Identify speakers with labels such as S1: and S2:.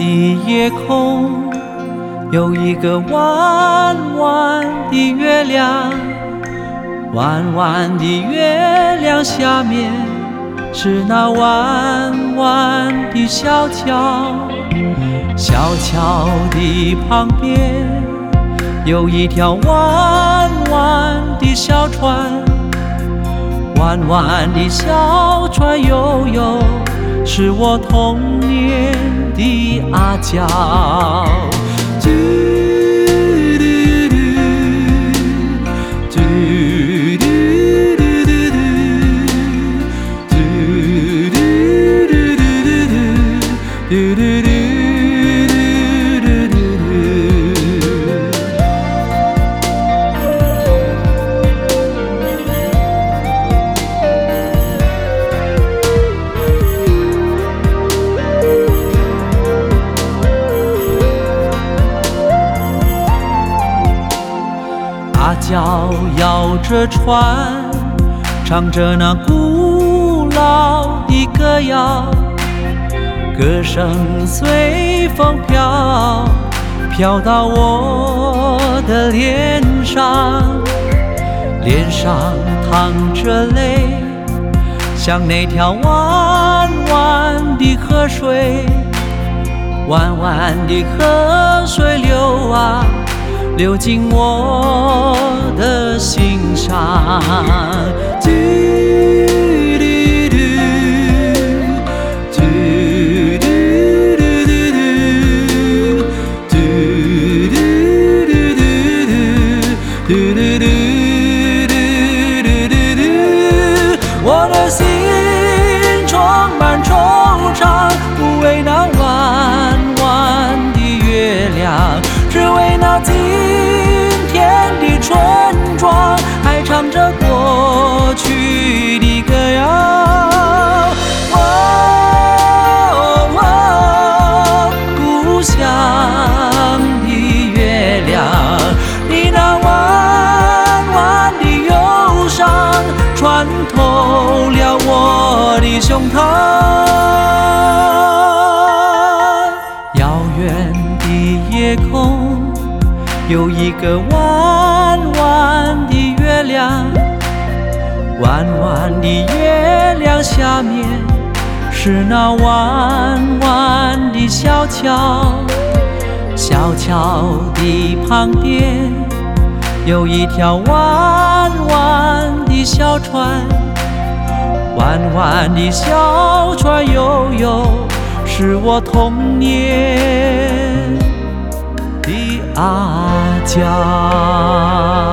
S1: 的夜空，有一个弯弯的月亮，弯弯的月亮下面是那弯弯的小桥，小桥的旁边有一条弯弯的小船，弯弯的小船悠悠，是我童年的阿娇。阿娇摇着船，唱着那古老的歌谣，歌声随风飘，飘到我的脸上，脸上淌着泪，像那条弯弯的河水，弯弯的河水流啊，流进我的心上。我的心充满惆怅，不为那弯弯的月亮，只为那今天的村庄，还唱着过去的歌谣。故乡的月亮，你那弯弯的忧伤，穿透了我的胸膛。遥远的夜空，有一个弯弯的月亮，弯弯的月亮下面是那弯弯的小桥，小桥的旁边有一条弯弯的小船，弯弯的小船悠悠，是我童年的阿娇。